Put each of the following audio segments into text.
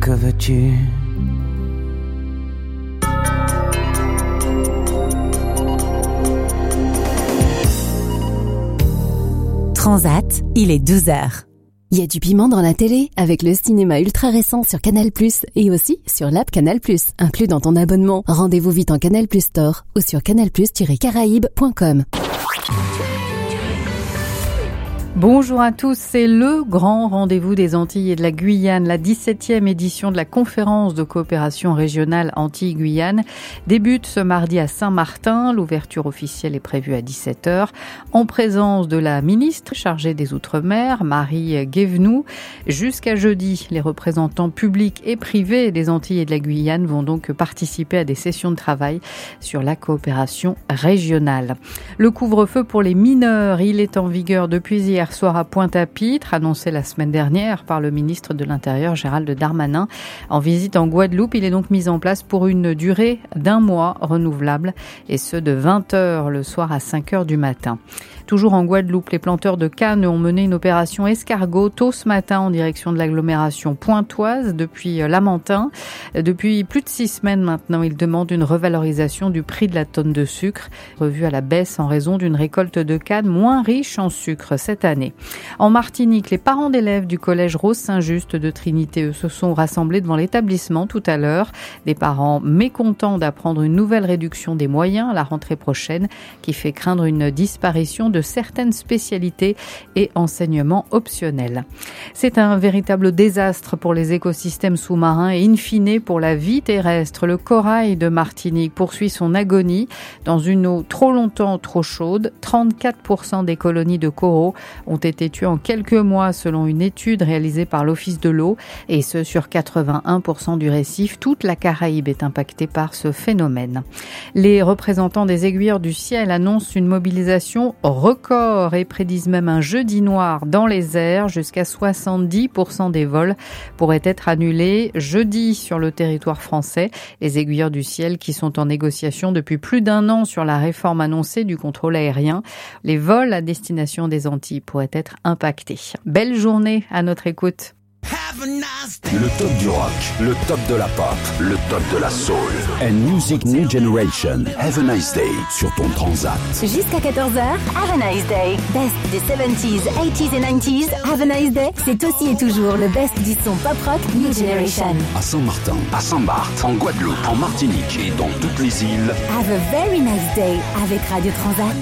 que veux-tu? Transat, il est 12h. Il y a du piment dans la télé avec le cinéma ultra récent sur Canal+, et aussi sur l'app Canal+, inclus dans ton abonnement. Rendez-vous vite en Canal+ Store ou sur canalplus-caraïbes.com. Bonjour à tous, c'est le grand rendez-vous des Antilles et de la Guyane, la 17e édition de la conférence de coopération régionale Antilles-Guyane débute ce mardi à Saint-Martin. L'ouverture officielle est prévue à 17h en présence de la ministre chargée des Outre-mer, Marie Guévenoux. Jusqu'à jeudi, les représentants publics et privés des Antilles et de la Guyane vont donc participer à des sessions de travail sur la coopération régionale. Le couvre-feu pour les mineurs, il est en vigueur depuis hier soir à Pointe-à-Pitre, annoncé la semaine dernière par le ministre de l'Intérieur Gérald Darmanin. En visite en Guadeloupe, il est donc mis en place pour une durée d'1 mois renouvelable, et ce de 20h le soir à 5h du matin. Toujours en Guadeloupe, les planteurs de canne ont mené une opération escargot tôt ce matin en direction de l'agglomération pointoise depuis Lamentin. Depuis plus de 6 semaines maintenant, ils demandent une revalorisation du prix de la tonne de sucre, revue à la baisse en raison d'une récolte de canne moins riche en sucre cette année. En Martinique, les parents d'élèves du collège Rose Saint-Just de Trinité, eux, se sont rassemblés devant l'établissement tout à l'heure. Des parents mécontents d'apprendre une nouvelle réduction des moyens à la rentrée prochaine qui fait craindre une disparition de certaines spécialités et enseignements optionnels. C'est un véritable désastre pour les écosystèmes sous-marins et in fine pour la vie terrestre. Le corail de Martinique poursuit son agonie dans une eau trop longtemps trop chaude. 34% des colonies de coraux ont été tués en quelques mois selon une étude réalisée par l'Office de l'eau, et ce sur 81% du récif. Toute la Caraïbe est impactée par ce phénomène. Les représentants des aiguilleurs du ciel annoncent une mobilisation record et prédisent même un jeudi noir dans les airs. Jusqu'à 70% des vols pourraient être annulés jeudi sur le territoire français. Les aiguilleurs du ciel qui sont en négociation depuis plus d'1 an sur la réforme annoncée du contrôle aérien. Les vols à destination des Antilles pourraient être impactés. Belle journée à notre écoute. Le top du rock, le top de la pop, le top de la soul. And Music New Generation. Have a nice day sur ton Transat. Jusqu'à 14h, have a nice day. Best des 70s, 80s et 90s, have a nice day. C'est aussi et toujours le best du son pop rock New Generation. À Saint-Martin, à Saint-Barth, en Guadeloupe, en Martinique et dans toutes les îles. Have a very nice day avec Radio Transat.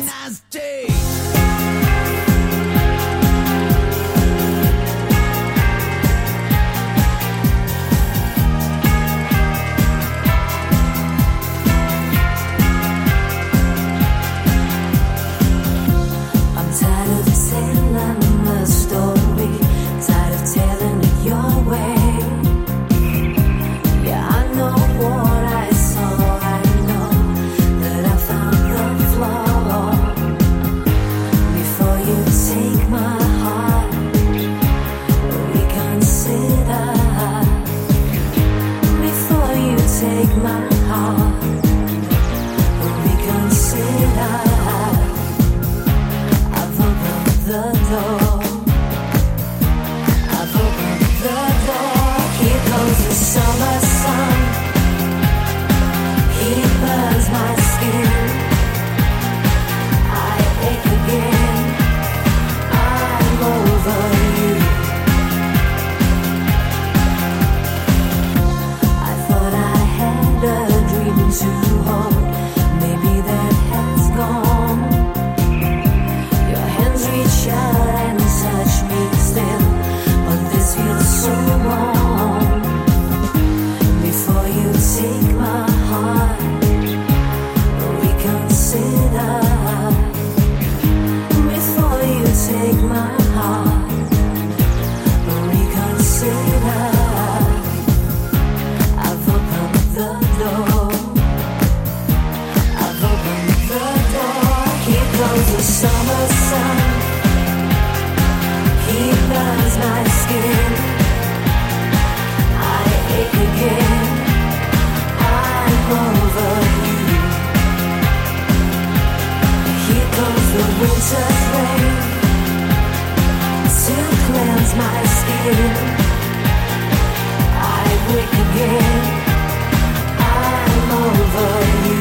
my skin. I wake again. I'm over you.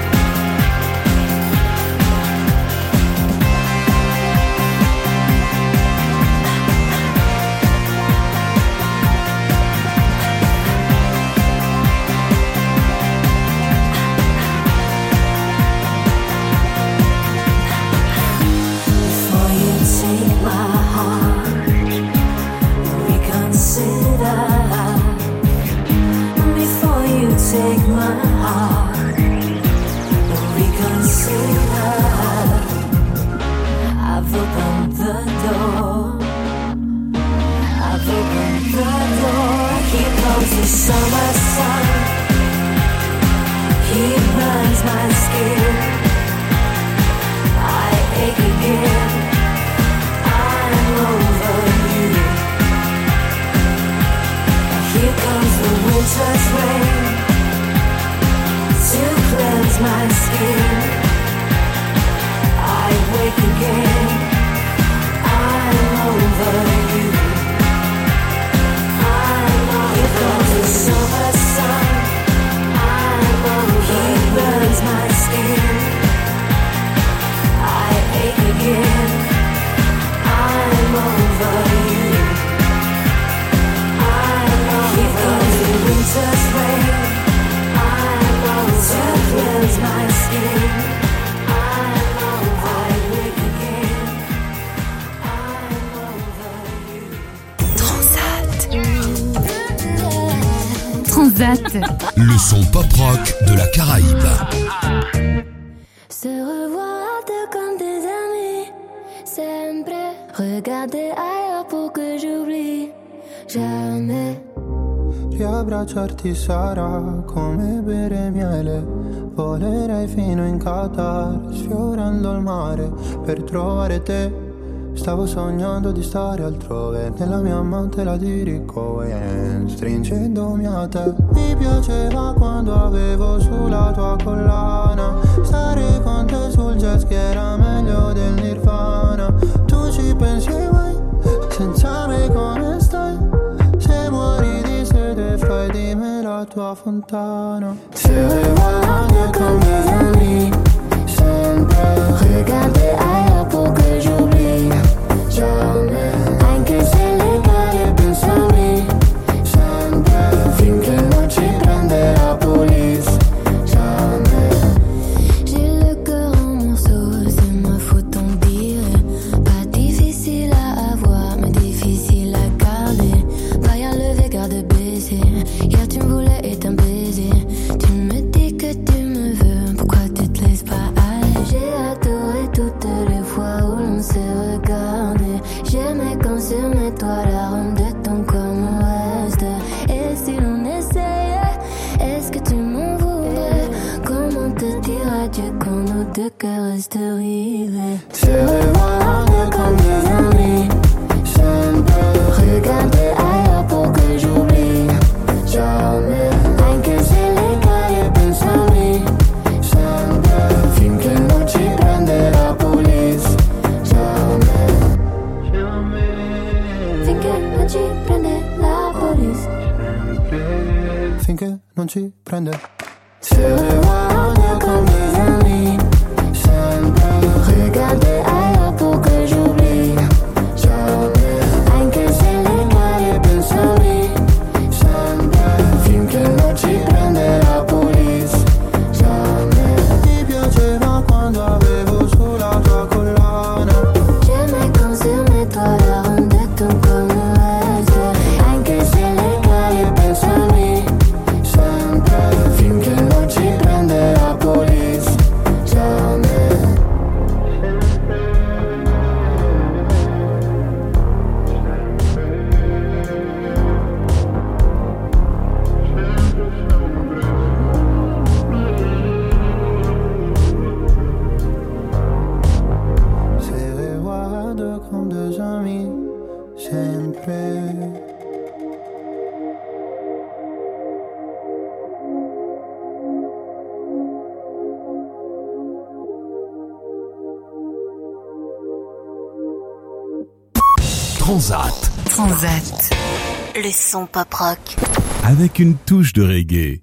Before you take my heart, reconsider. Before you take my heart, reconsider. I've opened the door. I've opened the door. Here comes the summer sun. He burns my skin. I ache again. I'm over you. Here comes the winter's rain to cleanse my skin. I wake again. I'm over you. Here comes the summer sun. I'm over you. He burns my skin. I ache again. I'm over you. Here comes the winter's rain. I'm over to cleanse my skin. I'm over. I wake again. I'm over you. Transat. Le son pop-rock de la Caraïbe. Se revoir deux comme des amis, sempre. Regarder ailleurs pour que j'oublie. Jamais. Riabbracciarti sarà come bere miele. Volerei fino in Qatar, sfiorando il mare per trovare te. Stavo sognando di stare altrove, nella mia mantela di Rick Owens, stringendomi a te. Mi piaceva quando avevo sulla tua collana, stare con te sul jet ski era meglio del Nirvana. Tu ci pensi mai, senza me come stai? Se muori di sete fai di me la tua fontana. Se revoilà comme des amis, sempre. Regarder ailleurs pour que j'oublie. Jamais. Anche se le cade pensami, sempre. Finché non ci prende la police. Jamais. J'ai le cœur en morceaux, c'est ma faute tant pis. Pas difficile à avoir, mais difficile à garder. Pas levé, garde baisser. Hier tu me voulais et t'un baiser. Tu me dis que tu me veux, pourquoi tu te laisses pas aller? J'ai adoré toutes les fois où l'on s'est regardé. J'aimais quand sur mes toits l'arôme de ton corps me reste. Et si l'on essayait, est-ce que tu m'en voudrais? Comment te dire adieu quand nos deux cœurs restent rivés? Se revoir comme des amis, sempre. Regarder ailleurs pour que j'oublie. Jamais. Anche se le cade pensami, sempre. Finché non ci prende la police. Jamais. Finché non ci prende la police. Finché non ci prende. Se revoir comme des amis, sempre. Regarder ailleurs pour que j'oublie. Jamais. Anche se le cade pensami, sempre. Finché non ci prende la police. Jamais. Ti piaceva quando avevo sulla tua collana. J'aimais quand sur mes toits l'arôme de ton corps me reste. Anche se le cade pensami, sempre. Finché non ci prende la police. Jamais. Se revoir comme deux amis, sempre. Transat. Transat. Le son pop rock. avec une touche de reggae.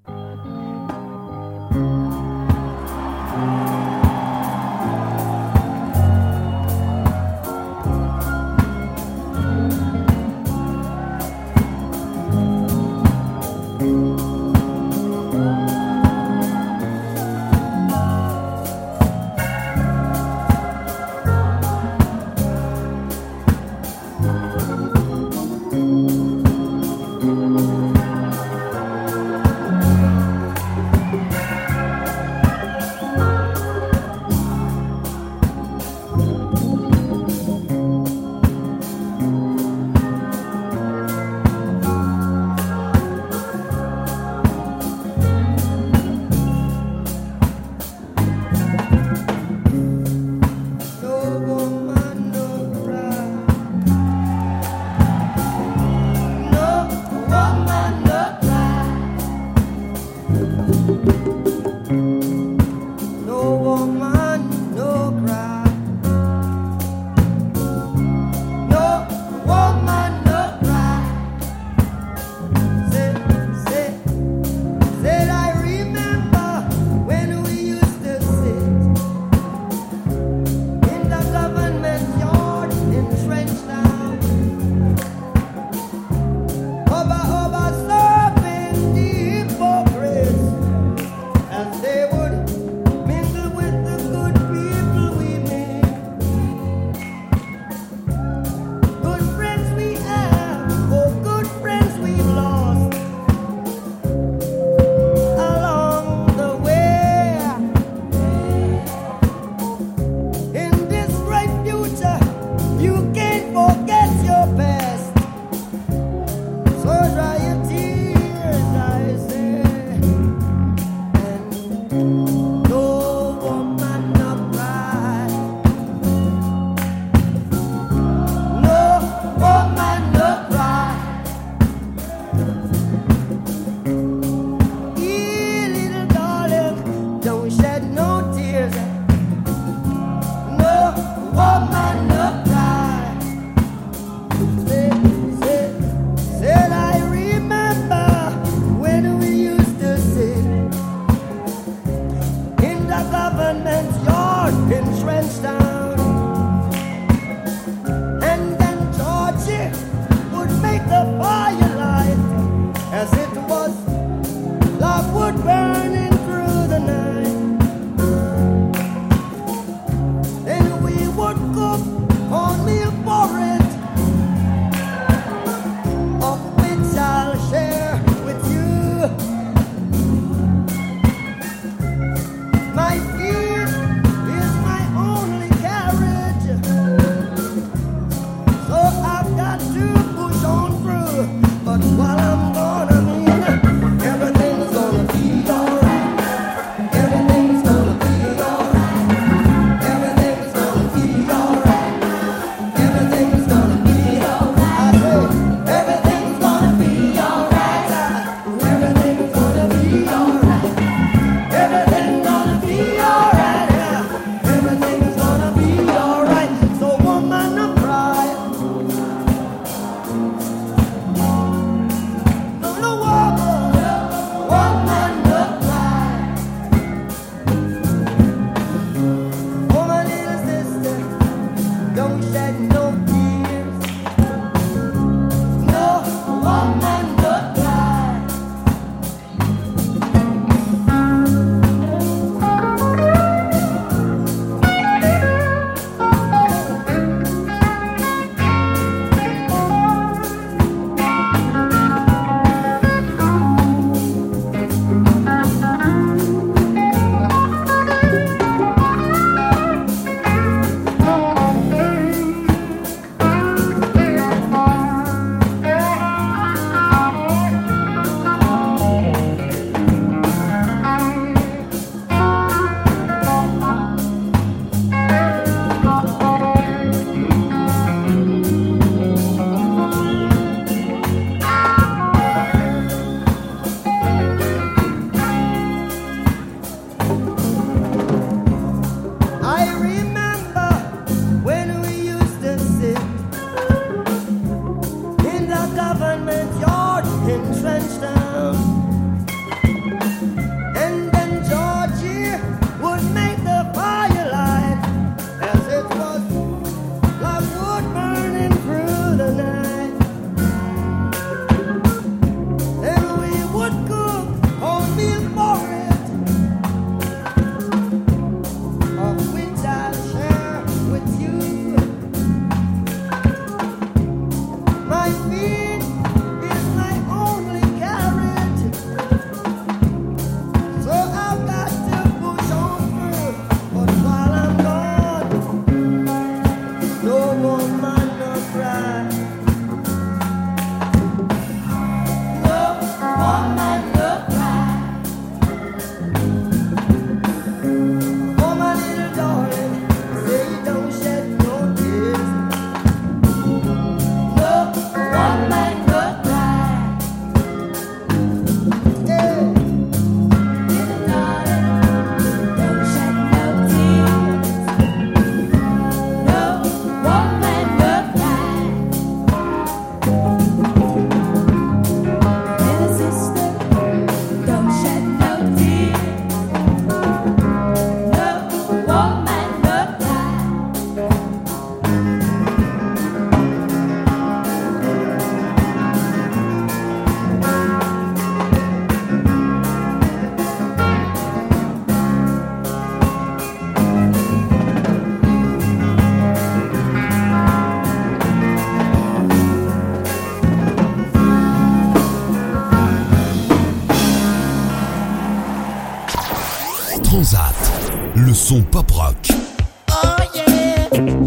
son pop rock. Oh yeah.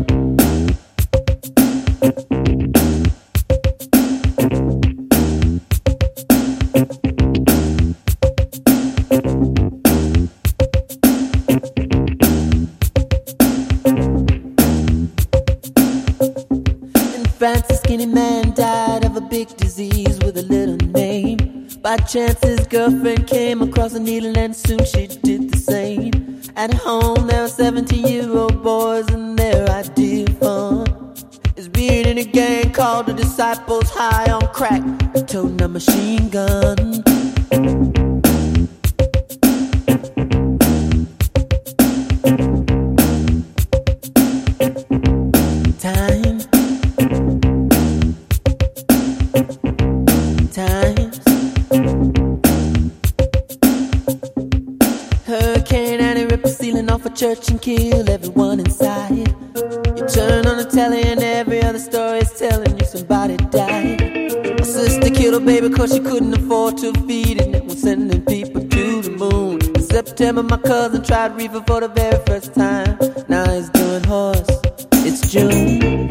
In France, a skinny man died of a big disease with a little name. By chance, his girlfriend came across a needle and soon she did the same. At home, there were 17-year-old boys and their idea of fun is being in a gang called the Disciples, high on crack, toting a machine gun. Times. Hurricane Annie rip the ceiling off a church and kill everyone inside. You turn on the telly and every other story is telling you somebody died. My sister killed her baby cause she couldn't afford to feed it and was sending people to the moon. In September my cousin tried reefer for the very first time. Now he's doing horse. It's June.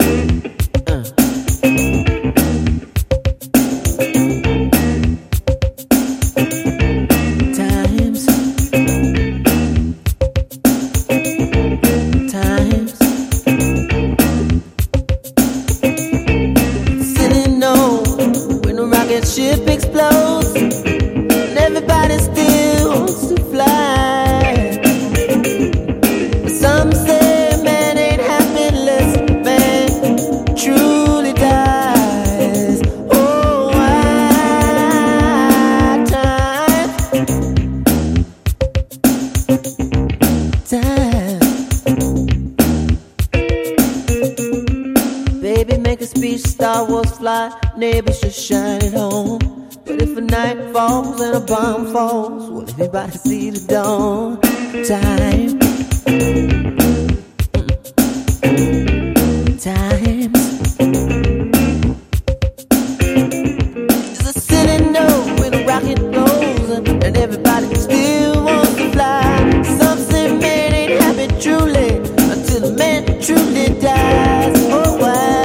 Ship explodes and everybody still wants to fly. But some say man ain't happy unless man truly dies. Oh, why time. Baby, make a speech, Star Wars fly, neighbors should shine it home. But if a night falls and a bomb falls, will everybody see the dawn? Time. Times. There's a city note with a rocket goes and everybody still wants to fly. Some say man ain't happy truly until a man truly dies. Oh, why?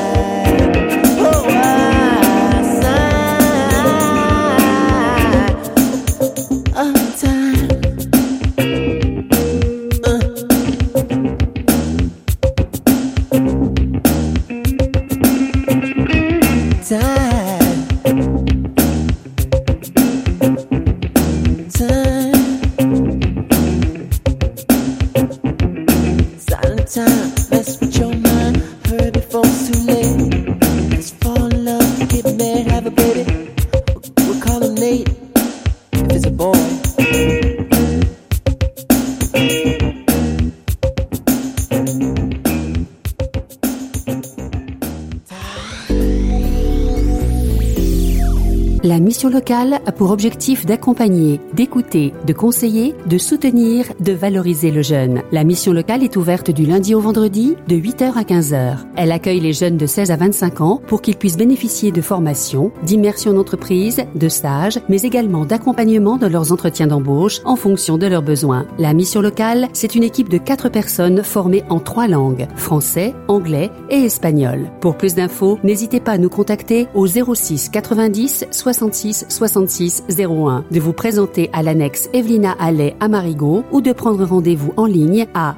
La mission locale a pour objectif d'accompagner, d'écouter, de conseiller, de soutenir, de valoriser le jeune. La mission locale est ouverte du lundi au vendredi de 8h à 15h. Elle accueille les jeunes de 16 à 25 ans pour qu'ils puissent bénéficier de formations, d'immersion d'entreprise, de stages, mais également d'accompagnement dans leurs entretiens d'embauche en fonction de leurs besoins. La mission locale, c'est une équipe de 4 personnes formées en 3 langues, français, anglais et espagnol. Pour plus d'infos, n'hésitez pas à nous contacter au 06 90 66 66 01, de vous présenter à l'annexe Evelina Allais à Marigot ou de prendre rendez-vous en ligne à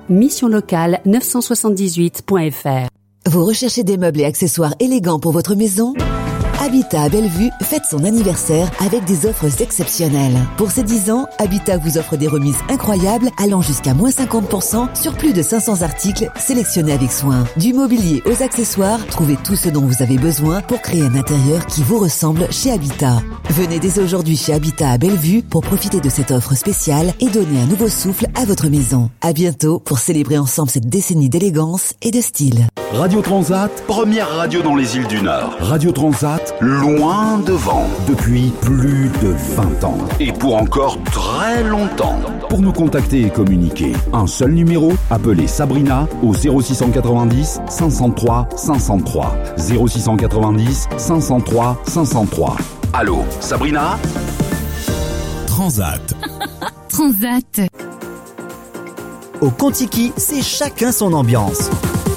missionlocale978.fr. Vous recherchez des meubles et accessoires élégants pour votre maison ? Habitat à Bellevue fête son anniversaire avec des offres exceptionnelles. Pour ses 10 ans, Habitat vous offre des remises incroyables allant jusqu'à moins 50% sur plus de 500 articles sélectionnés avec soin. Du mobilier aux accessoires, trouvez tout ce dont vous avez besoin pour créer un intérieur qui vous ressemble chez Habitat. Venez dès aujourd'hui chez Habitat à Bellevue pour profiter de cette offre spéciale et donner un nouveau souffle à votre maison. À bientôt pour célébrer ensemble cette décennie d'élégance et de style. Radio Transat, première radio dans les îles du Nord. Radio Transat, loin devant, depuis plus de 20 ans. Et pour encore très longtemps. Pour nous contacter et communiquer, un seul numéro, appelez Sabrina au 0690 503 503. 0690 503 503. Allô, Sabrina ? Transat. Transat. Au Kon-Tiki, c'est chacun son ambiance.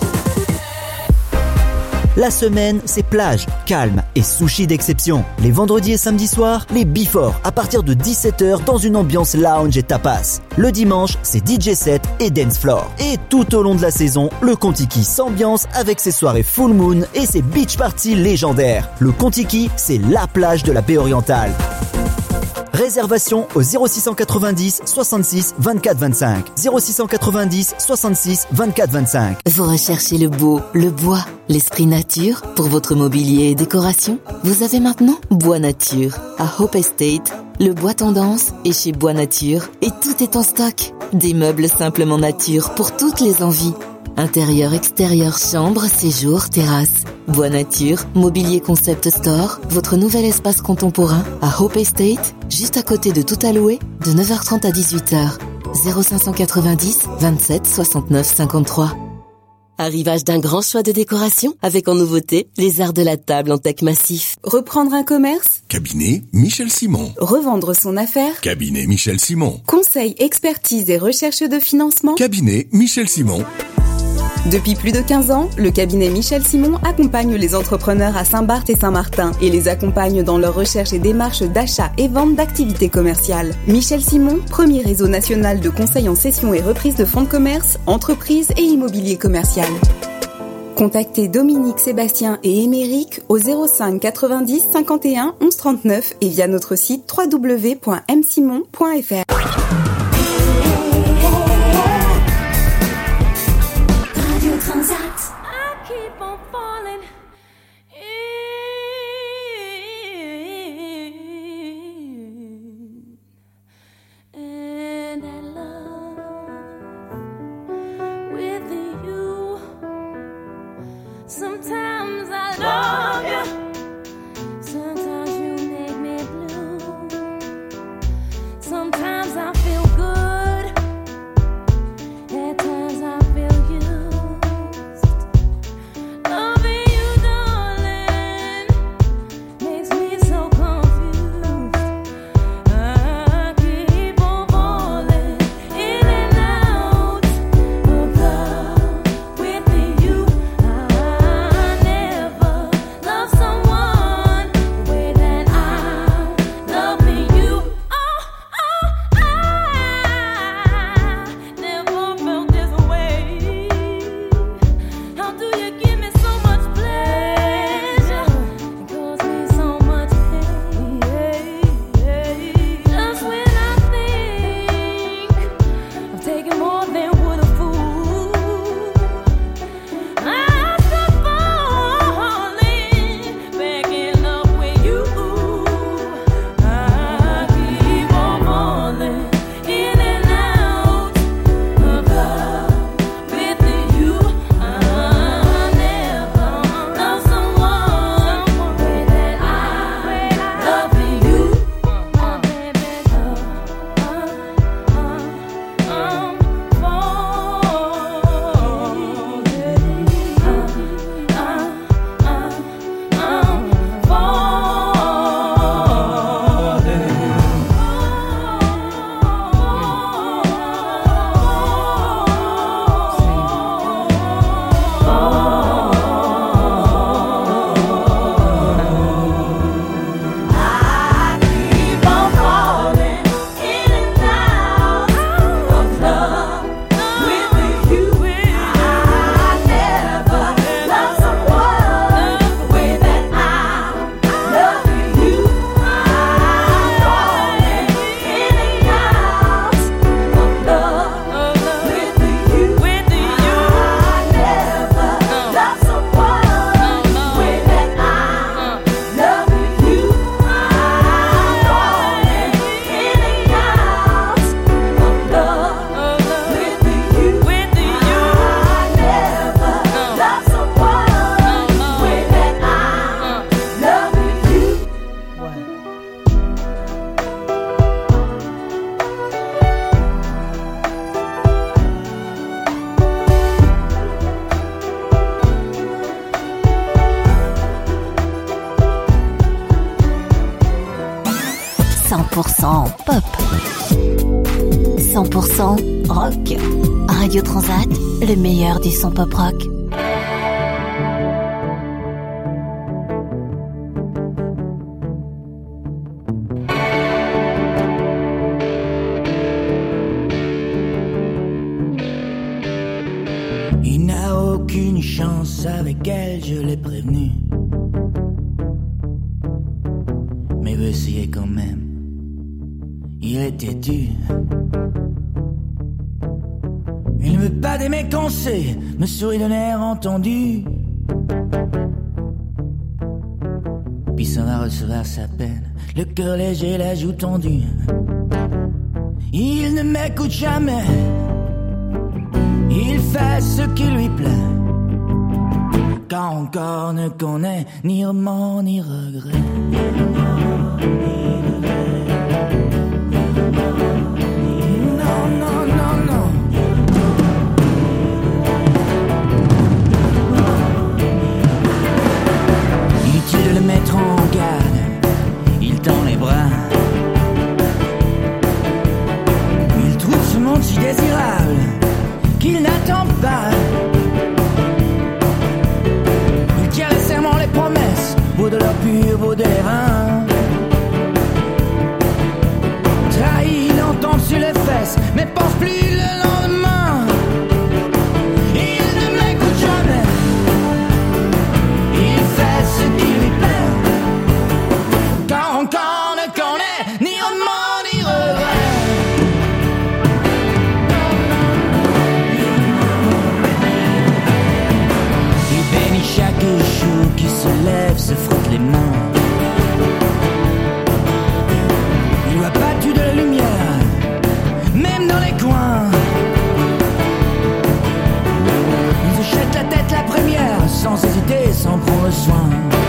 La semaine, c'est plage, calme et sushi d'exception. Les vendredis et samedis soirs, les Before à partir de 17h dans une ambiance lounge et tapas. Le dimanche, c'est DJ set et dance floor. Et tout au long de la saison, le Kon-Tiki s'ambiance avec ses soirées full moon et ses beach parties légendaires. Le Kon-Tiki, c'est la plage de la baie orientale. Réservation au 0690 66 24 25. 0690 66 24 25. Vous recherchez le beau, le bois, l'esprit nature pour votre mobilier et décoration? Vous avez maintenant Bois Nature à Hope Estate. Le bois tendance est chez Bois Nature et tout est en stock. Des meubles simplement nature pour toutes les envies. Intérieur, extérieur, chambre, séjour, terrasse. Bois Nature, mobilier concept store, votre nouvel espace contemporain à Hope Estate, juste à côté de Tout à louer, de 9h30 à 18h. 0590 27 69 53. Arrivage d'un grand choix de décoration avec en nouveauté les arts de la table en teck massif. Reprendre un commerce? Cabinet Michel Simon. Revendre son affaire? Cabinet Michel Simon. Conseil, expertise et recherche de financement? Cabinet Michel Simon. Depuis plus de 15 ans, le cabinet Michel Simon accompagne les entrepreneurs à Saint-Barth et Saint-Martin et les accompagne dans leur recherche et démarche d'achat et vente d'activités commerciales. Michel Simon, premier réseau national de conseil en cession et reprise de fonds de commerce, entreprises et immobilier commercial. Contactez Dominique, Sébastien et Émeric au 05 90 51 11 39 et via notre site www.msimon.fr. Sometimes I love you, sometimes you make me blue. Sometimes I feel good, at times I feel used. Loving you, darling, makes me so confused. I keep on falling in and out of love with you. Pop, 100% rock. Radio Transat, le meilleur du son pop-rock. Il n'a aucune chance avec elle, je l'ai prévenu. Mais veut essayer quand même. Il est têtu. Il ne veut pas des mecs conseils, me sourit d'un air entendu. Puis s'en va recevoir sa peine, le cœur léger, la joue tendue. Il ne m'écoute jamais. Il fait ce qui lui plaît. Quand encore ne connaît ni remords ni regrets. Non, non, non, non. Inutile de le mettre en garde. Il tend les bras. Il trouve ce monde si désirable qu'il n'attend pas. Il tient les serments, les promesses, beau de l'or pur, beau des reins. Trahi, il entend sur les fesses, mais pense plus le lendemain. Il ne m'écoute jamais. Il fait ce qui lui plaît. Quand encore ne connaît ni remords ni regrets. Chaque jour qui se lève se frotte les mains. Il voit pas de la lumière, même dans les coins. Il se jette la tête la première, sans hésiter, sans prendre soin.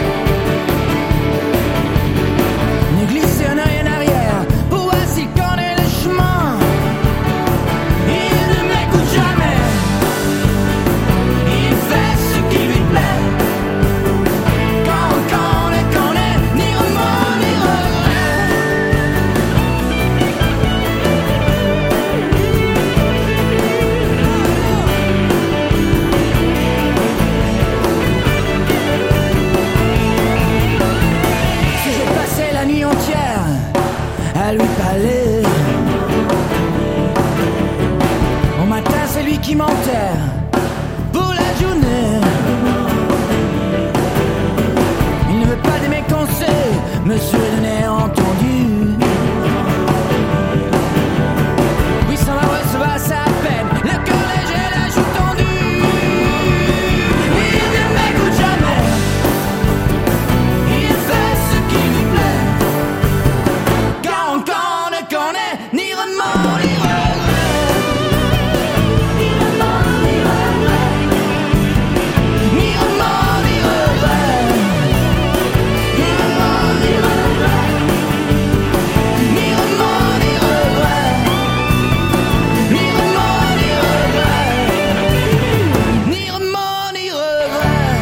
Ne glisser un œil en arrière, pour voir s'il connaît le chemin. Il ne m'écoute jamais. Il fait ce qui lui plaît. À lui parler. Au matin c'est lui qui m'enterre pour la journée. Il ne veut pas de mes conseils, monsieur le air entendu. Oui, ça va recevoir sa peine, le cœur léger, la joue tendue. Il ne m'écoute jamais. Il fait ce qui lui plaît. Encore ne connaît ni remords ni regrets. Ni remords ni regrets. Ni remords ni regrets. Ni remords ni regrets. Ni remords ni regrets. Ni remords ni regrets. Ni remords ni regrets.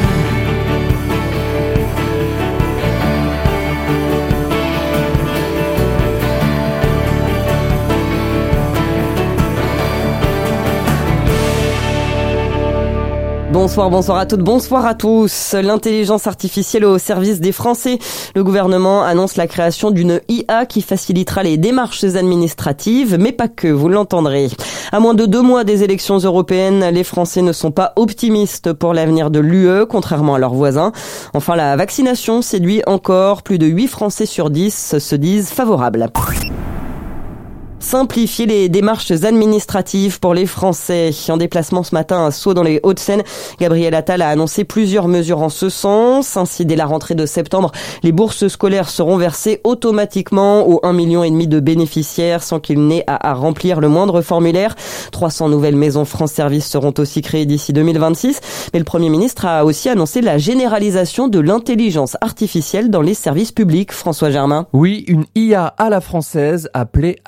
Bonsoir à toutes, bonsoir à tous. L'intelligence artificielle au service des Français. Le gouvernement annonce la création d'une IA qui facilitera les démarches administratives, mais pas que, vous l'entendrez. À moins de 2 mois des élections européennes, les Français ne sont pas optimistes pour l'avenir de l'UE, contrairement à leurs voisins. Enfin, la vaccination séduit encore. Plus de 8 Français sur 10 se disent favorables. Simplifier les démarches administratives pour les Français. En déplacement ce matin à Sceaux dans les Hauts-de-Seine, Gabriel Attal a annoncé plusieurs mesures en ce sens. Ainsi, dès la rentrée de septembre, les bourses scolaires seront versées automatiquement aux 1,5 million de bénéficiaires sans qu'il n'ait à remplir le moindre formulaire. 300 nouvelles maisons France Service seront aussi créées d'ici 2026. Mais le Premier ministre a aussi annoncé la généralisation de l'intelligence artificielle dans les services publics. François Germain. Oui, une IA à la française appelée Albert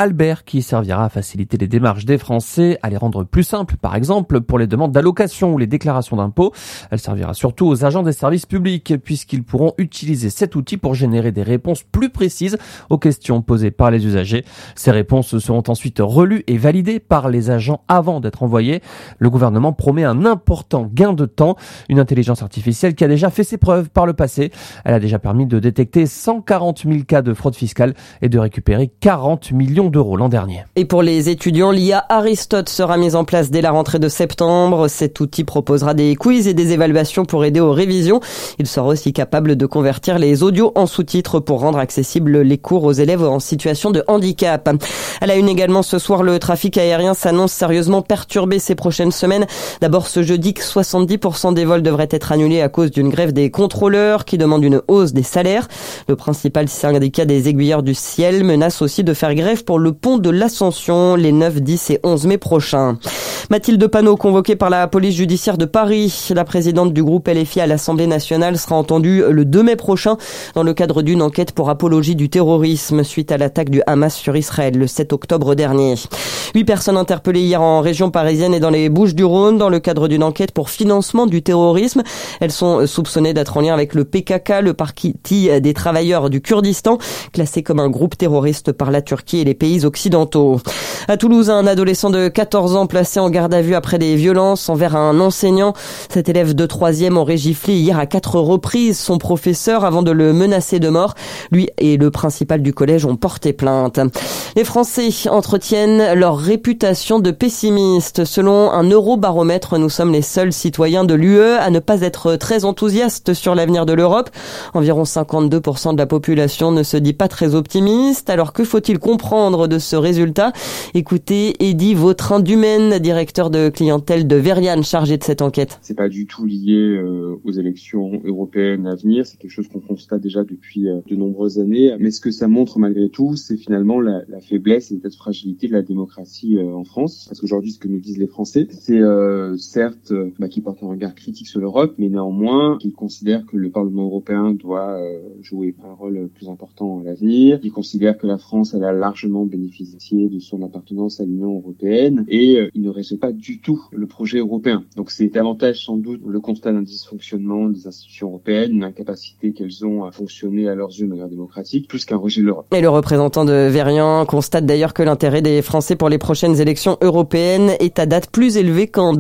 temporaire qui servira à faciliter les démarches des Français, à les rendre plus simples, par exemple pour les demandes d'allocation ou les déclarations d'impôts. Elle servira surtout aux agents des services publics puisqu'ils pourront utiliser cet outil pour générer des réponses plus précises aux questions posées par les usagers. Ces réponses seront ensuite relues et validées par les agents avant d'être envoyées. Le gouvernement promet un important gain de temps. Une intelligence artificielle qui a déjà fait ses preuves par le passé. Elle a déjà permis de détecter 140 000 cas de fraude fiscale et de récupérer 40 millions d'euros l'an dernier. Et pour les étudiants, l'IA Aristote sera mise en place dès la rentrée de septembre. Cet outil proposera des quiz et des évaluations pour aider aux révisions. Il sera aussi capable de convertir les audios en sous-titres pour rendre accessibles les cours aux élèves en situation de handicap. À la une également ce soir, le trafic aérien s'annonce sérieusement perturbé ces prochaines semaines. D'abord ce jeudi, 70% des vols devraient être annulés à cause d'une grève des contrôleurs qui demandent une hausse des salaires. Le principal syndicat des aiguilleurs du ciel menace aussi de faire grève pour le pont de l'Ascension les 9, 10 et 11 mai prochains. Mathilde Panot, convoquée par la police judiciaire de Paris, la présidente du groupe LFI à l'Assemblée nationale, sera entendue le 2 mai prochain dans le cadre d'une enquête pour apologie du terrorisme suite à l'attaque du Hamas sur Israël le 7 octobre dernier. 8 personnes interpellées hier en région parisienne et dans les Bouches-du-Rhône dans le cadre d'une enquête pour financement du terrorisme. Elles sont soupçonnées d'être en lien avec le PKK, le Parti des travailleurs du Kurdistan, classé comme un groupe terroriste par la Turquie et les pays occidentaux. À Toulouse, un adolescent de 14 ans placé en garde à vue après des violences envers un enseignant. Cet élève de 3e aurait giflé hier à 4 reprises son professeur avant de le menacer de mort. Lui et le principal du collège ont porté plainte. Les Français entretiennent leur réputation de pessimistes. Selon un eurobaromètre, nous sommes les seuls citoyens de l'UE à ne pas être très enthousiastes sur l'avenir de l'Europe. Environ 52% de la population ne se dit pas très optimiste. Alors que faut-il comprendre de ce résultat ? Écoutez Eddy Vautrin-Dumaine, directeur de clientèle de Veriane, chargé de cette enquête. C'est pas du tout lié aux élections européennes à venir. C'est quelque chose qu'on constate déjà depuis de nombreuses années. Mais ce que ça montre malgré tout, c'est finalement la faiblesse et peut-être fragilité de la démocratie en France. Parce qu'aujourd'hui, ce que nous disent les Français, c'est certes qu'ils portent un regard critique sur l'Europe, mais néanmoins qu'ils considèrent que le Parlement européen doit jouer un rôle plus important à l'avenir. Ils considèrent que la France, elle a largement bénéficié de son appartenance à l'Union européenne et ils ne rejettent pas du tout le projet européen. Donc c'est davantage sans doute le constat d'un dysfonctionnement des institutions européennes, une incapacité qu'elles ont à fonctionner à leurs yeux de manière démocratique, plus qu'un rejet de l'Europe. Et le représentant de Veriane constate d'ailleurs que l'intérêt des Français pour les prochaines élections européennes est à date plus élevé qu'en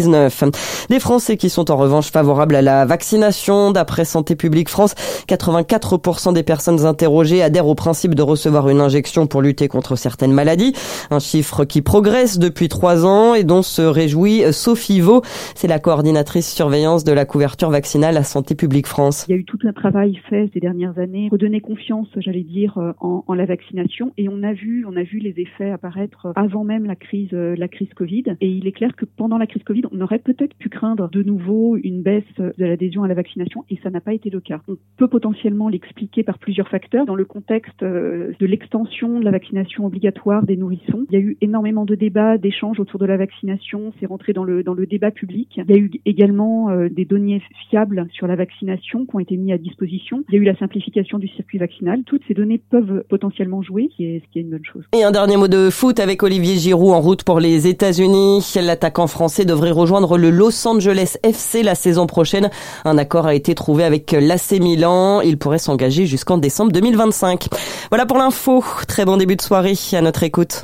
2019. Des Français qui sont en revanche favorables à la vaccination. D'après Santé publique France, 84% des personnes interrogées adhèrent au principe de recevoir une injection pour lutter contre certaines maladies. Un chiffre qui progresse depuis 3 ans et dont se réjouit Sophie Vaux. C'est la coordinatrice surveillance de la couverture vaccinale à Santé publique France. Il y a eu tout un travail fait ces dernières années, redonner confiance, j'allais dire, en la vaccination. Et on a vu les effets apparaître avant même la crise Covid. Et il est clair que pendant la crise Covid, on aurait peut-être pu craindre de nouveau une baisse de l'adhésion à la vaccination et ça n'a pas été le cas. On peut potentiellement l'expliquer par plusieurs facteurs. Dans le contexte de l'extension de la vaccination obligatoire des nourrissons, il y a eu énormément de débats, d'échanges autour de la vaccination. C'est rentré dans le débat public. Il y a eu également des données fiables sur la vaccination qui ont été mises à disposition. Il y a eu la simplification du circuit vaccinal. Toutes ces données peuvent potentiellement jouer, ce qui est une bonne chose. Et un dernier mot de foot avec Olivier Giroud en route pour les États-Unis. L'attaquant français devrait rejoindre le Los Angeles FC la saison prochaine. Un accord a été trouvé avec l'AC Milan. Il pourrait s'engager jusqu'en décembre 2025. Voilà pour l'info. Très bon début de soirée à notre écoute.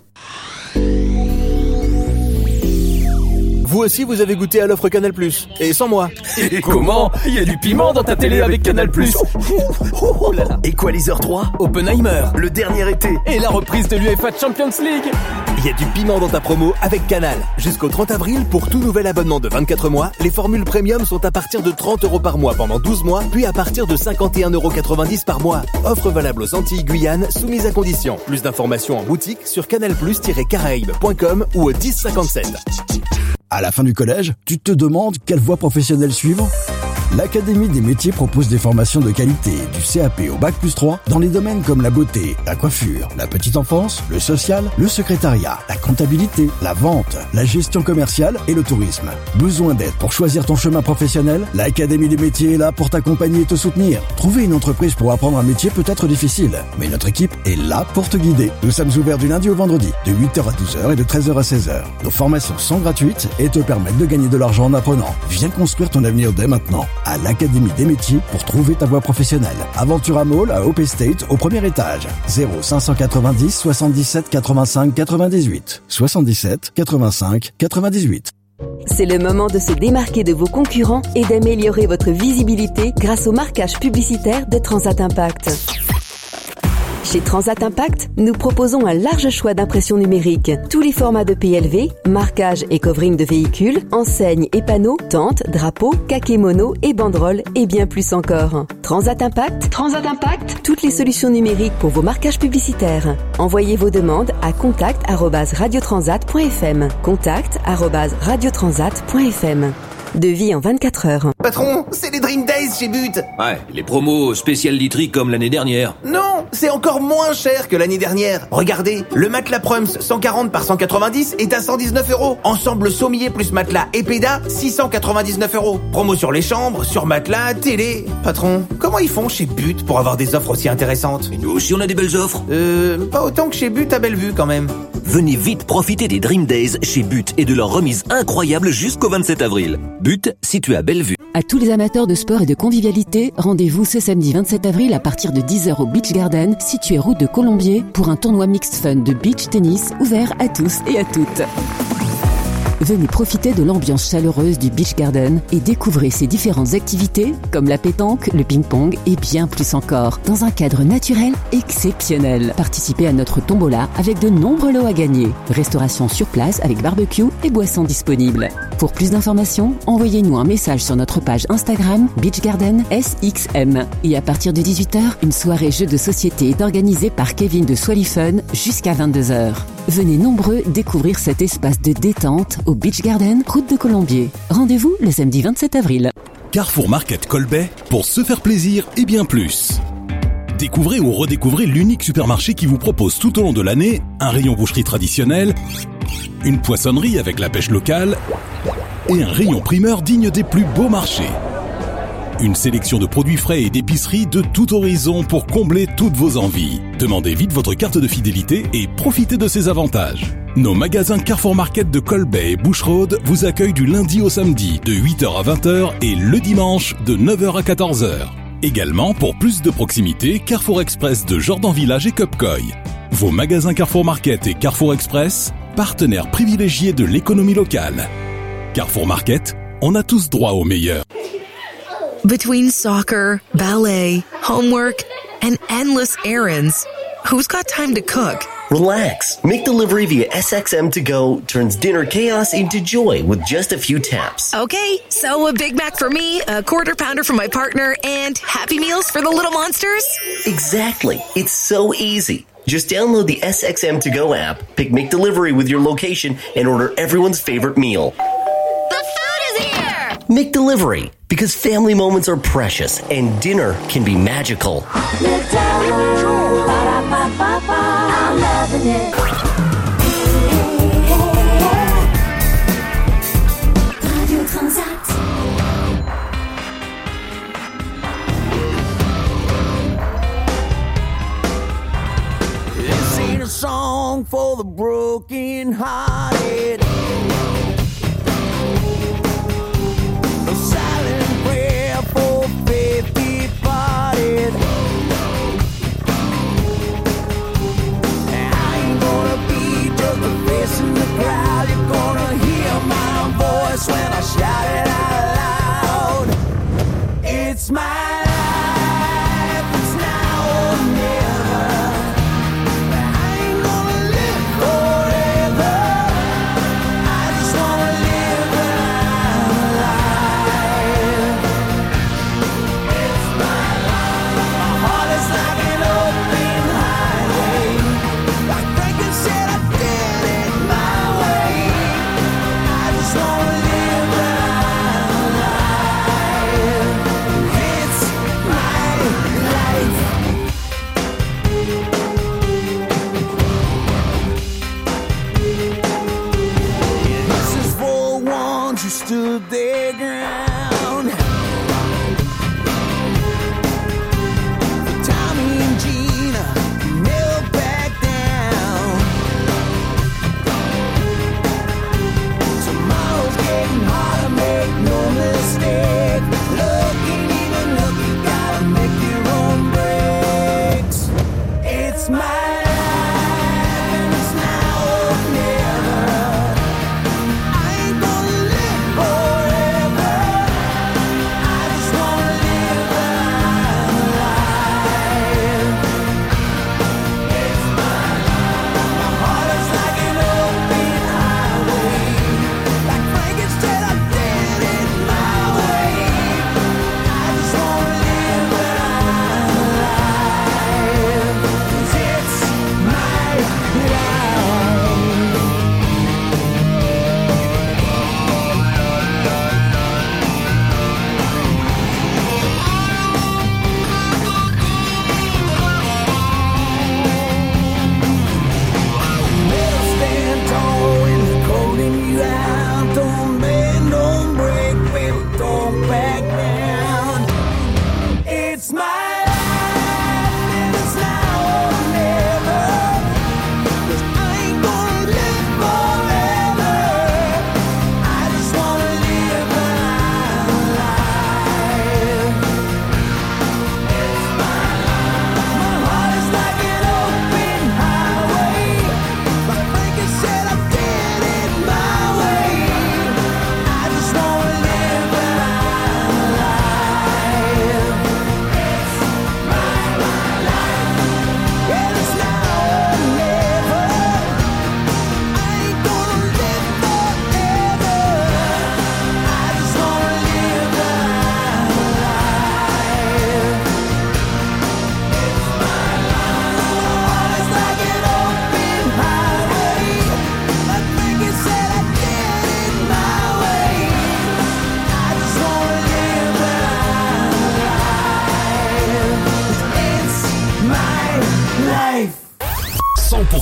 Vous aussi, vous avez goûté à l'offre Canal+. Et sans moi. Et comment ? Il y a du piment dans ta télé avec Canal+. Oh là là. Equalizer 3, Oppenheimer, le dernier été. Et la reprise de l'UEFA Champions League. Il y a du piment dans ta promo avec Canal. Jusqu'au 30 avril, pour tout nouvel abonnement de 24 mois, les formules premium sont à partir de 30 € par mois pendant 12 mois, puis à partir de 51,90 € par mois. Offre valable aux Antilles Guyane, soumise à condition. Plus d'informations en boutique sur canalplus-caraïbes.com ou au 1057. À la fin du collège, tu te demandes quelle voie professionnelle suivre ? L'Académie des métiers propose des formations de qualité, du CAP au Bac+3, dans les domaines comme la beauté, la coiffure, la petite enfance, le social, le secrétariat, la comptabilité, la vente, la gestion commerciale et le tourisme. Besoin d'aide pour choisir ton chemin professionnel? L'Académie des métiers est là pour t'accompagner et te soutenir. Trouver une entreprise pour apprendre un métier peut être difficile, mais notre équipe est là pour te guider. Nous sommes ouverts du lundi au vendredi, de 8h à 12h et de 13h à 16h. Nos formations sont gratuites et te permettent de gagner de l'argent en apprenant. Viens construire ton avenir dès maintenant à l'Académie des métiers pour trouver ta voie professionnelle. Aventura Mall à Hope Estate au premier étage. 0590 77 85 98. 77 85 98. C'est le moment de se démarquer de vos concurrents et d'améliorer votre visibilité grâce au marquage publicitaire de Transat Impact. Chez Transat Impact, nous proposons un large choix d'impressions numériques. Tous les formats de PLV, marquage et covering de véhicules, enseignes et panneaux, tentes, drapeaux, kakémonos et banderoles et bien plus encore. Transat Impact, toutes les solutions numériques pour vos marquages publicitaires. Envoyez vos demandes à contact@radiotransat.fm. contact@radiotransat.fm. Devis en 24 heures. Patron, c'est les Dream Days chez But. Ouais, les promos spéciales literie comme l'année dernière. Non, c'est encore moins cher que l'année dernière. Regardez, le matelas Prums 140 par 190 est à 119 €. Ensemble sommier plus matelas et péda, 699 €. Promo sur les chambres, sur matelas, télé. Patron, comment ils font chez But pour avoir des offres aussi intéressantes? Et nous aussi on a des belles offres. Pas autant que chez But à Bellevue quand même. Venez vite profiter des Dream Days chez But et de leur remise incroyable jusqu'au 27 avril. But, situé à Bellevue. À tous les amateurs de sport et de convivialité, rendez-vous ce samedi 27 avril à partir de 10h au Beach Garden, situé route de Colombier, pour un tournoi mixte fun de beach tennis ouvert à tous et à toutes. Venez profiter de l'ambiance chaleureuse du Beach Garden et découvrez ses différentes activités comme la pétanque, le ping-pong et bien plus encore, dans un cadre naturel exceptionnel. Participez à notre tombola avec de nombreux lots à gagner. Restauration sur place avec barbecue et boissons disponibles. Pour plus d'informations, envoyez-nous un message sur notre page Instagram Beach Garden SXM. Et à partir de 18h, une soirée jeu de société est organisée par Kevin de Swally Fun jusqu'à 22h. Venez nombreux découvrir cet espace de détente au Beach Garden, route de Colombier. Rendez-vous le samedi 27 avril. Carrefour Market Colbet, pour se faire plaisir et bien plus. Découvrez ou redécouvrez l'unique supermarché qui vous propose tout au long de l'année un rayon boucherie traditionnel, une poissonnerie avec la pêche locale et un rayon primeur digne des plus beaux marchés. Une sélection de produits frais et d'épicerie de tout horizon pour combler toutes vos envies. Demandez vite votre carte de fidélité et profitez de ses avantages. Nos magasins Carrefour Market de Colbet et Bush Road vous accueillent du lundi au samedi de 8h à 20h et le dimanche de 9h à 14h. Également, pour plus de proximité, Carrefour Express de Jordan Village et Cupcoy. Vos magasins Carrefour Market et Carrefour Express, partenaires privilégiés de l'économie locale. Carrefour Market, on a tous droit au meilleur. Between soccer, ballet, homework, and endless errands, who's got time to cook? Relax. McDelivery via SXM2Go turns dinner chaos into joy with just a few taps. Okay, so a Big Mac for me, a Quarter Pounder for my partner, and Happy Meals for the little monsters? Exactly. It's so easy. Just download the SXM2Go app, pick McDelivery with your location, and order everyone's favorite meal. McDelivery, because family moments are precious and dinner can be magical. I'm loving it. Radio Transat. This ain't a song for the broken hearted. For faith departed, I ain't gonna be just a face in the crowd. You're gonna hear my voice when I shout it out loud. It's my life, it's now or never. I ain't gonna live forever. I just wanna live when I'm alive. It's like an open highway. Like Franklin said, I did it my way. I just wanna live when I'm alive.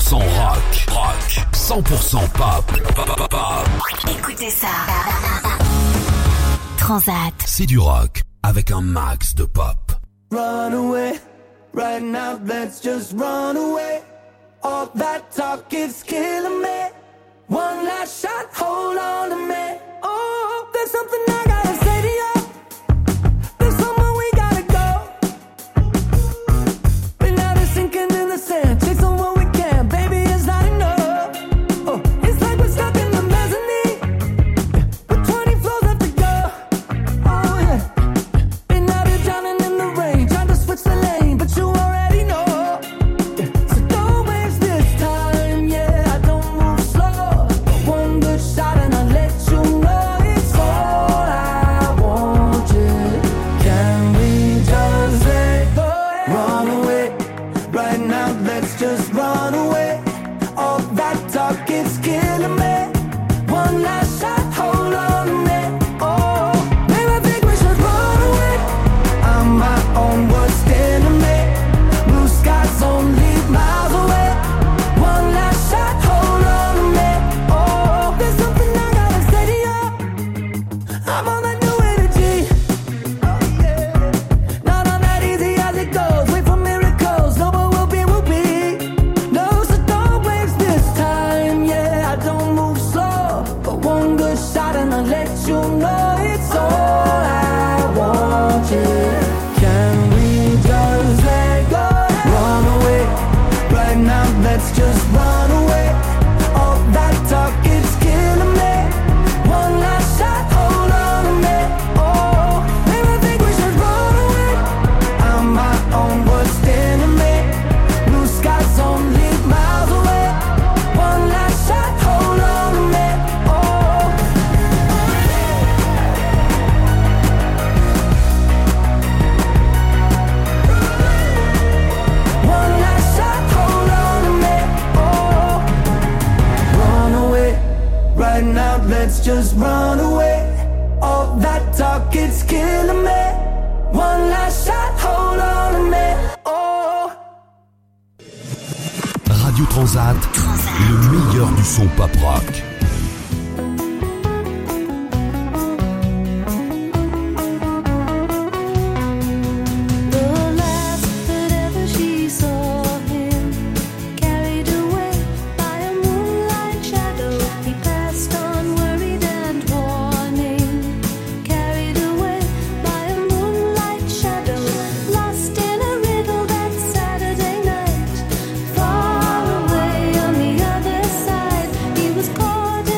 100% rock. Rock. 100% pop. Écoutez ça. Transat. C'est du rock avec un max de pop. Run away, right now, let's just run away. All that talk is killing me. One last shot, hold on to me. Oh, there's something I gotta say to you. There's somewhere we gotta go. Been out of sinking in the sand, chasing what we can, baby, it's not enough. Oh, it's like we're stuck in the mezzanine, with 20 floors left to go. Oh yeah, been out of drowning in the rain, trying to switch the lane, but you already know. So don't waste this time, yeah, I don't move slow. One good shot and I'll let you know it's all I want, yeah. Can we just let go? Run away, right now, let's just run away. All that talk is killing me. One last shot, hold on to me. Oh, maybe I think we should run away. I'm my own worst enemy. Blue skies only miles away. One last shot, hold on to me. Oh, there's something I gotta say to you. I'm on that new energy. Oh yeah, not on that easy as it goes. Wait for miracles, no, but we'll be. No, so don't waste this time. Yeah, I don't move slow, but one good shot and I'll let you know it's all I want. Yeah, can we just let go? Run away, right now. Let's just run away. All that talk is killing me. One last shot, hold on to me. Oh, maybe I think we should run away. I'm my own worst enemy. Blue skies only miles away. One last shot, hold on to me. Oh, one last shot, hold on to me. Oh, run away, right now. Let's just run away. All that talk, it's killing me. One last shot, hold on to me. Oh. Radio Transat, le meilleur du son pop rock. The last that ever she saw him, carried away by a moonlight shadow, he passed on worried and warning. Carried away by a moonlight shadow, lost in a riddle that Saturday night. Far away on the other side, he was caught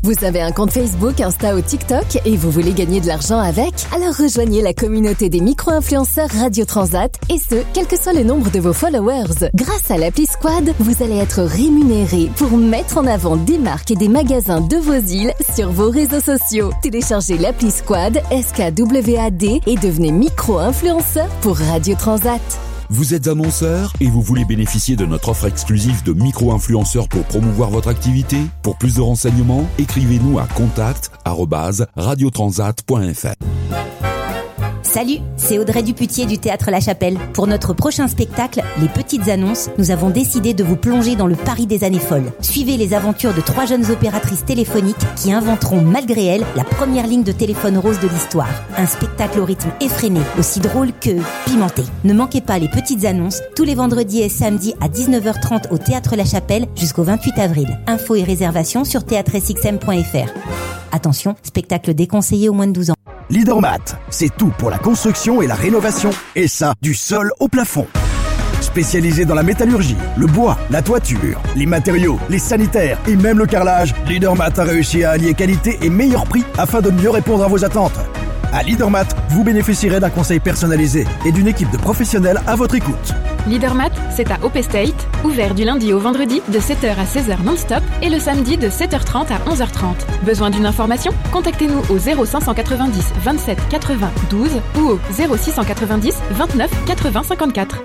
Vous avez un compte Facebook, Insta ou TikTok et vous voulez gagner de l'argent avec? Alors rejoignez la communauté des micro-influenceurs Radio Transat et ce, quel que soit le nombre de vos followers. Grâce à l'appli Squad, vous allez être rémunéré pour mettre en avant des marques et des magasins de vos îles sur vos réseaux sociaux. Téléchargez l'appli Squad, SKWAD et devenez micro-influenceur pour Radio Transat. Vous êtes annonceur et vous voulez bénéficier de notre offre exclusive de micro-influenceurs pour promouvoir votre activité? Pour plus de renseignements, écrivez-nous à contact@radiotransat.fr. Salut, c'est Audrey Duputier du Théâtre La Chapelle. Pour notre prochain spectacle, Les Petites Annonces, nous avons décidé de vous plonger dans le Paris des années folles. Suivez les aventures de 3 jeunes opératrices téléphoniques qui inventeront, malgré elles, la première ligne de téléphone rose de l'histoire. Un spectacle au rythme effréné, aussi drôle que pimenté. Ne manquez pas Les Petites Annonces, tous les vendredis et samedis à 19h30 au Théâtre La Chapelle jusqu'au 28 avril. Infos et réservations sur théâtresxm.fr. Attention, spectacle déconseillé aux moins de 12 ans. Leadermat, c'est tout pour la construction et la rénovation. Et ça, du sol au plafond. Spécialisé dans la métallurgie, le bois, la toiture, les matériaux, les sanitaires et même le carrelage, Leadermat a réussi à allier qualité et meilleur prix afin de mieux répondre à vos attentes. À Leadermat, vous bénéficierez d'un conseil personnalisé et d'une équipe de professionnels à votre écoute. Leadermat, c'est à Hope Estate, ouvert du lundi au vendredi de 7h à 16h non-stop et le samedi de 7h30 à 11h30. Besoin d'une information? Contactez-nous au 0590 27 80 12 ou au 0690 29 80 54.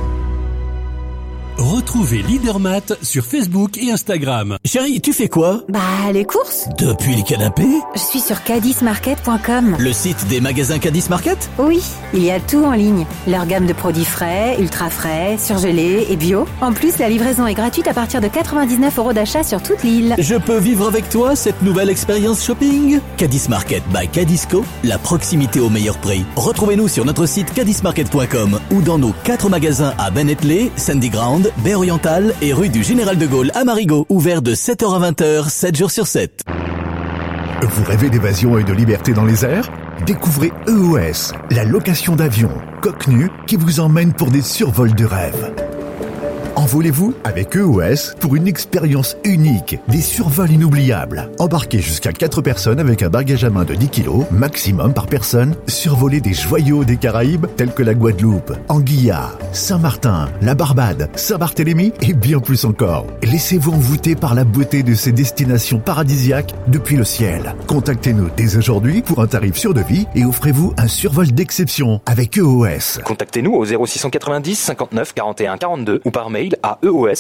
Retrouvez Leadermat sur Facebook et Instagram. Chérie, tu fais quoi? Les courses. Depuis les canapés? Je suis sur cadismarket.com. Le site des magasins Cadis Market? Oui, il y a tout en ligne. Leur gamme de produits frais, ultra frais, surgelés et bio. En plus, la livraison est gratuite à partir de 99 € d'achat sur toute l'île. Je peux vivre avec toi cette nouvelle expérience shopping? Cadis Market by Cadisco, la proximité au meilleur prix. Retrouvez-nous sur notre site cadismarket.com ou dans nos 4 magasins à Bennetley, Sandy Ground, Baie Orientale et rue du Général de Gaulle à Marigot, ouvert de 7h à 20h, 7 jours sur 7. Vous rêvez d'évasion et de liberté dans les airs? Découvrez EOS, la location d'avions, coque nue qui vous emmène pour des survols de rêve. Envolez-vous avec EOS pour une expérience unique, des survols inoubliables. Embarquez jusqu'à 4 personnes avec un bagage à main de 10 kg, maximum par personne. Survolez des joyaux des Caraïbes tels que la Guadeloupe, Anguilla, Saint-Martin, la Barbade, Saint-Barthélemy et bien plus encore. Laissez-vous envoûter par la beauté de ces destinations paradisiaques depuis le ciel. Contactez-nous dès aujourd'hui pour un tarif sur devis et offrez-vous un survol d'exception avec EOS. Contactez-nous au 0690 59 41 42 ou par mail à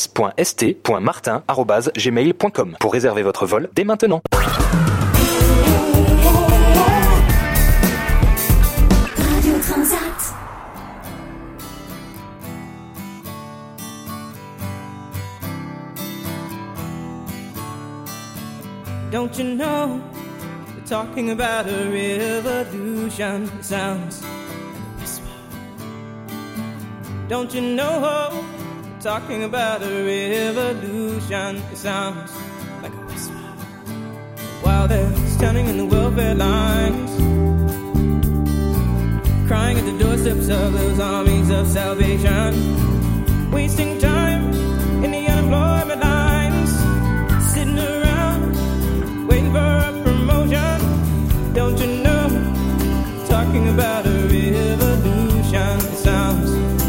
eos.st.martin@gmail.com pour réserver votre vol dès maintenant. Radio Transat. Don't you know we're talking about a revolution? It sounds like a whisper. Don't you know talking about a revolution? It sounds like a whisper. While they're standing in the welfare lines, crying at the doorsteps of those armies of salvation, wasting time in the unemployment lines, sitting around waiting for a promotion. Don't you know, talking about a revolution? It sounds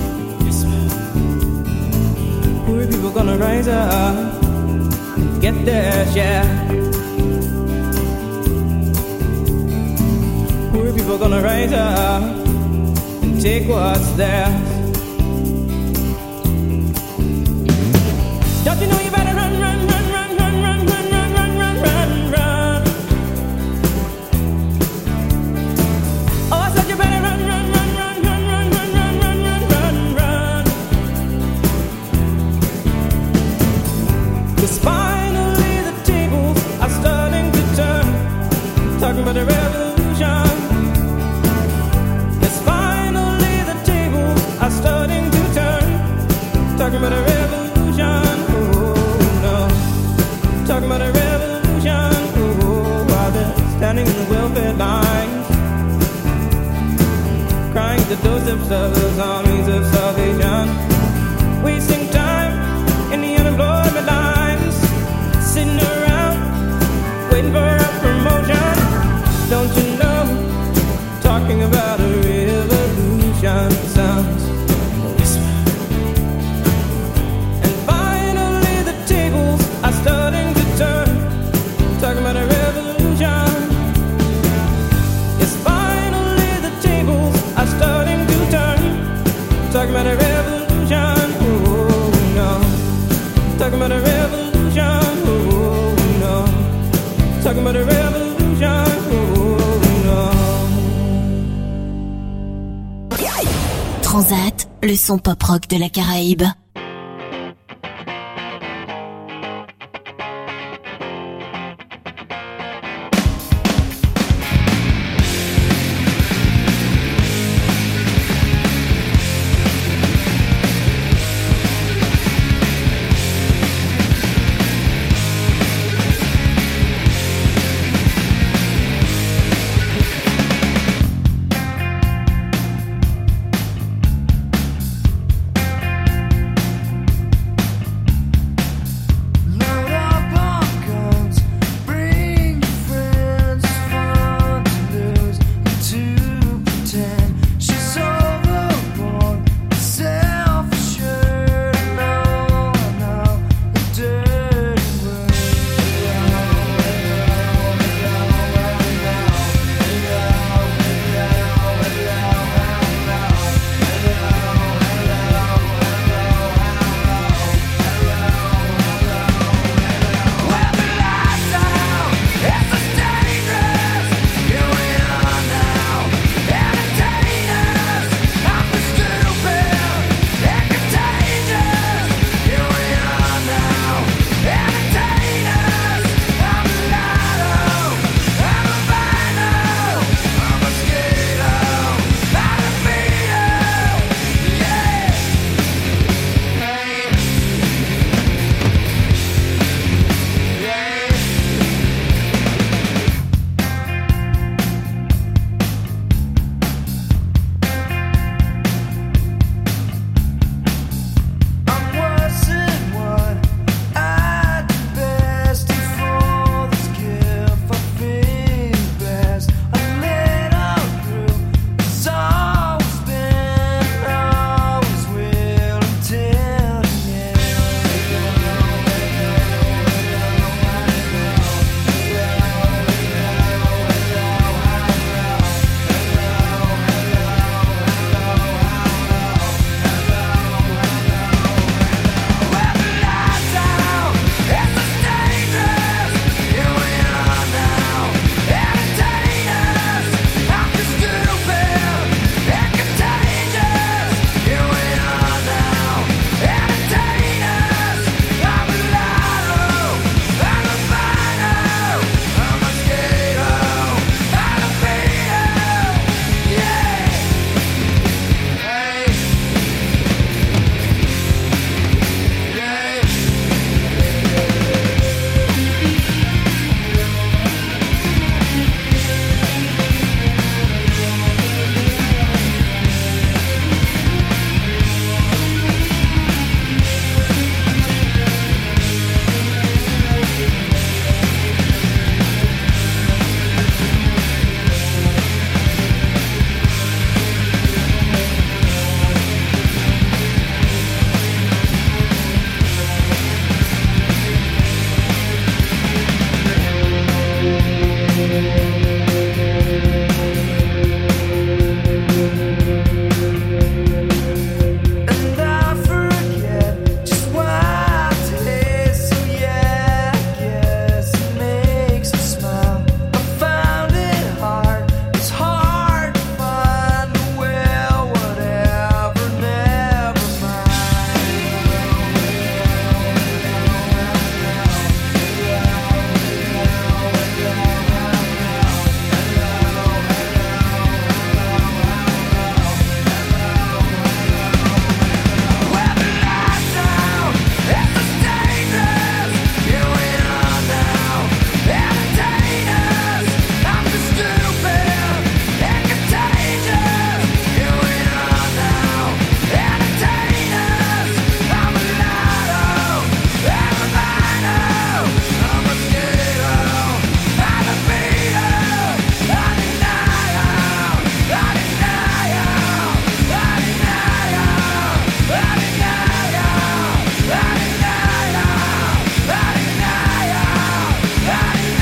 poor people gonna rise up and get their share. Poor people gonna rise up and take what's theirs. Don't you know you better run, run, run, run, run, run, run, run, run, run, run, run. Oh, I said you better run, run, run, run, run, run, run, run, run, run, run, run. 'Cause finally the tables are starting to turn, talking about a revolution. 'Cause finally the tables are starting to turn, talking about a revolution. Oh no, talking about a revolution. Oh, while they're standing in the welfare lines, crying at the doorsteps of those armies of salvation, wasting time in the unemployment lines, sitting around waiting for talking about a revolution. Transat, le son pop rock de la Caraïbe.